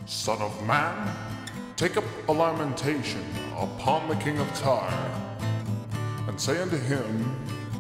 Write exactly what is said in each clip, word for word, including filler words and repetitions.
Son of man, take up a lamentation upon the king of Tyre, and say unto him,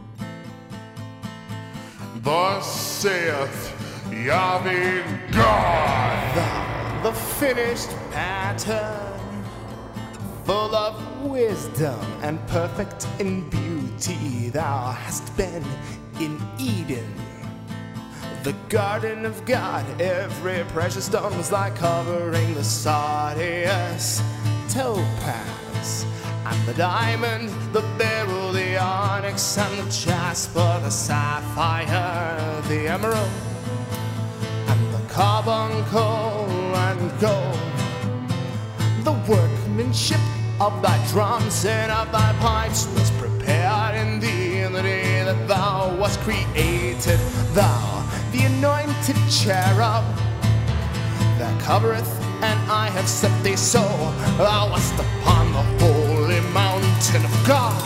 Thus saith Yahweh God, Thou, the finished pattern, full of wisdom and perfect in beauty, thou hast been in Eden, the garden of God. Every precious stone was like covering the sardius, topaz, and the diamond, the beryl, the onyx, and the jasper, the sapphire, the emerald, and the carbuncle and gold. The workmanship of thy drums and of thy pipes was prepared in thee in the day that thou wast created. Thou, the anointed cherub that covereth, and I have set thee so. Thou wast upon the holy mountain of God.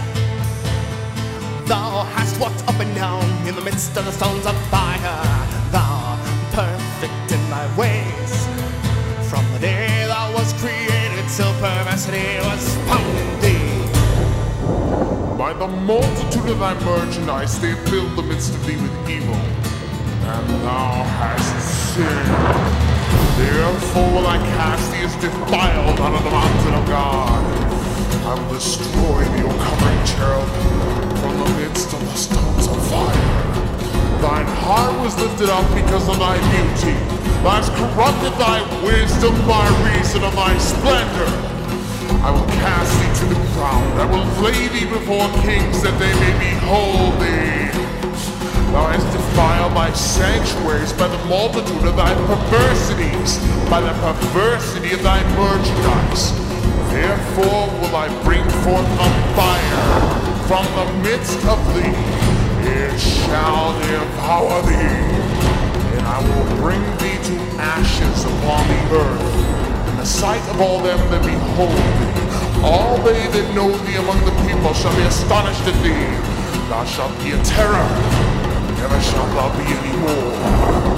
Thou hast walked up and down in the midst of the stones of fire. Thou, perfect in thy ways, from the day thou wast created till perversity was found in thee. by the multitude of thy merchandise they have filled the midst of thee with evil, and thou hast sinned. Therefore will I cast thee as defiled out of the mountain of God. I will destroy thee, O covering cherub, from the midst of the stones of fire. Thine heart was lifted up because of thy beauty. Thou hast corrupted thy wisdom by reason of thy splendor. I will cast thee to the ground. I will lay thee before kings that they may behold thee. Thou hast defiled thy sanctuaries by the multitude of thy perversities, by the perversity of thy merchandise. Therefore will I bring forth a fire from the midst of thee. It shall devour thee, and I will bring thee to ashes upon the earth, in the sight of all them that behold thee. All they that know thee among the people shall be astonished at thee. Thou shalt be a terror, never shalt thou be any more.